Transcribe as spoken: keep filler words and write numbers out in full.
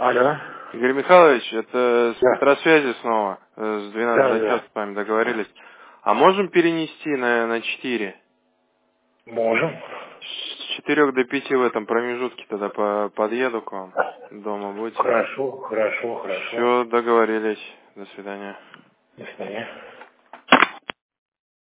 Алло. Игорь Михайлович, это с Да. Петросвязи снова. Э, С двенадцати Да, до да. часа с вами договорились. А можем перенести на, на четыре? Можем. С четырех до пяти в этом промежутке тогда по, подъеду к вам. Дома будете. Хорошо, хорошо, хорошо. Все, договорились. До свидания. До свидания.